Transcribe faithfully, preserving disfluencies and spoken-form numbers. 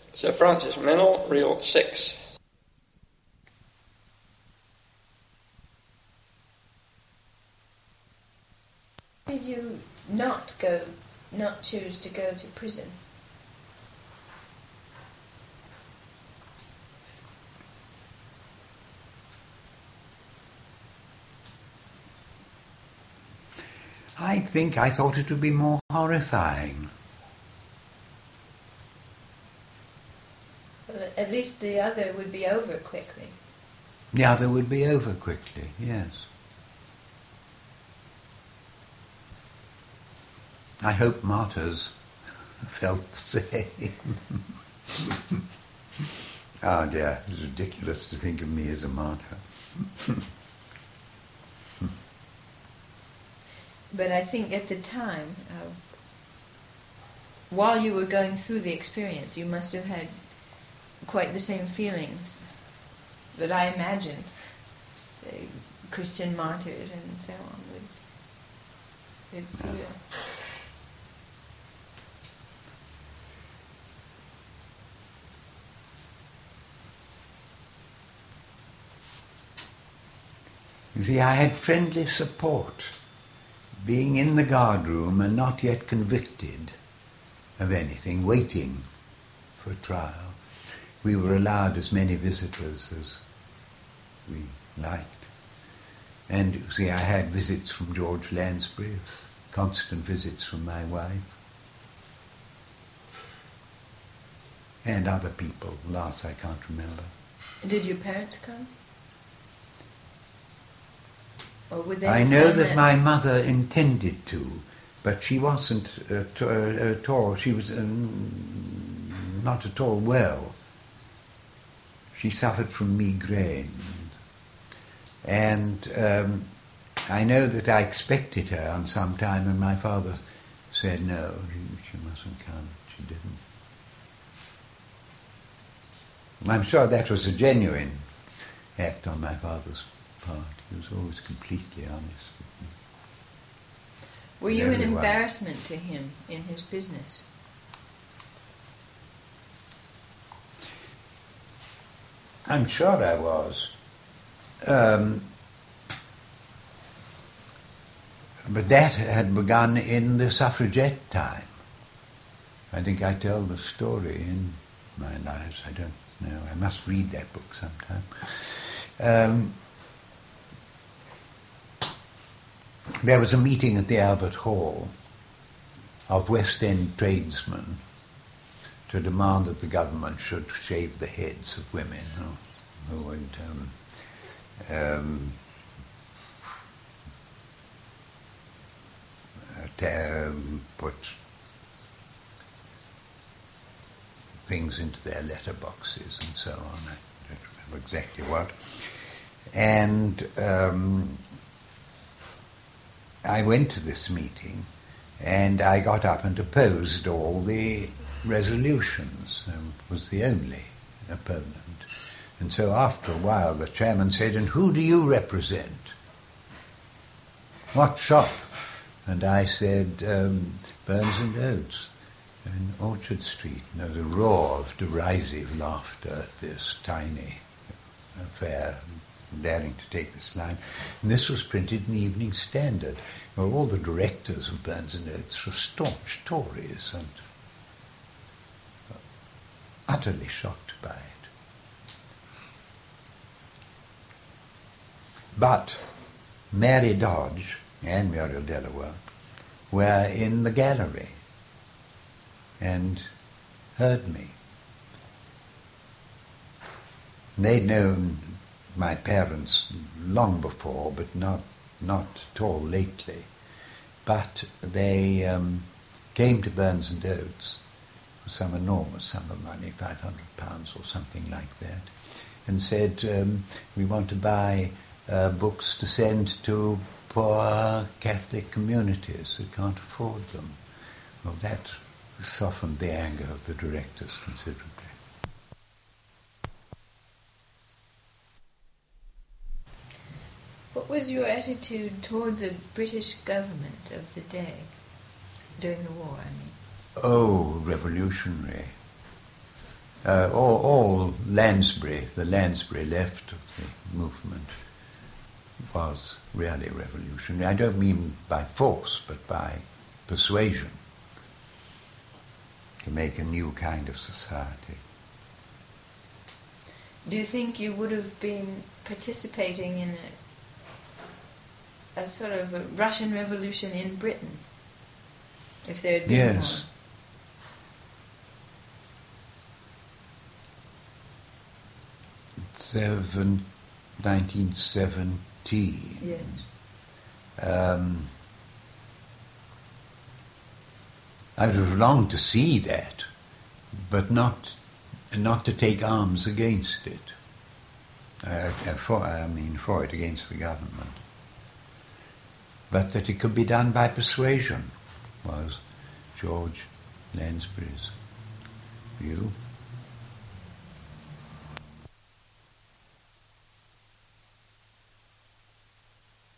Sir Francis Mennell, reel six. Why did you not go, not choose to go to prison? I think I thought it would be more horrifying. Well, at least the other would be over quickly. The other would be over quickly, yes. I hope martyrs felt the same. Oh dear, it's ridiculous to think of me as a martyr. But I think at the time, uh, while you were going through the experience, you must have had quite the same feelings that I imagine the Christian martyrs and so on would, would feel. Yeah. You see, I had friendly support. Being in the guard room and not yet convicted of anything, waiting for trial. We were allowed as many visitors as we liked. And you see, I had visits from George Lansbury, constant visits from my wife, and other people. Last I can't remember. Did your parents come? Or would they I know come that at- my mother intended to, but she wasn't uh, t- uh, at all. She was um, not at all well. She suffered from migraine. And um, I know that I expected her on some time, and my father said, no, she mustn't come. She didn't. I'm sure that was a genuine act on my father's part. He was always completely honest with me. Were with you an everyone. embarrassment to him in his business? I'm sure I was. Um, but that had begun in the suffragette time. I think I tell the story in my lives. I don't know. I must read that book sometime. Um, there was a meeting at the Albert Hall of West End tradesmen to demand that the government should shave the heads of women who, who would um, um, um, put things into their letterboxes and so on. I don't remember exactly what. And um, I went to this meeting and I got up and opposed all the resolutions. I was the only opponent. And so after a while the chairman said, and who do you represent? What shop? And I said, um, Burns and Oates in Orchard Street. And there was a roar of derisive laughter at this tiny affair, daring to take this line. And this was printed in the Evening Standard. Well, all the directors of Burns and Oates were staunch Tories and utterly shocked by it. But Mary Dodge and Muriel Delaware were in the gallery and heard me. They'd known my parents long before, but not not at all lately. But they um, came to Burns and Oates for some enormous sum of money, five hundred pounds or something like that, and said, um, we want to buy uh, books to send to poor Catholic communities who can't afford them. Well, that softened the anger of the directors considerably. What was your attitude toward the British government of the day, during the war, I mean? Oh, revolutionary. uh, all, all Lansbury, the Lansbury left of the movement was really revolutionary. I don't mean by force, but by persuasion, to make a new kind of society. Do you think you would have been participating in a, a sort of a Russian Revolution in Britain if there had been Yes. one? Seven, nineteen seventeen. Yes. Um, I would have longed to see that, but not not to take arms against it. Uh, for, I mean, for it, against the government. But that it could be done by persuasion was George Lansbury's view.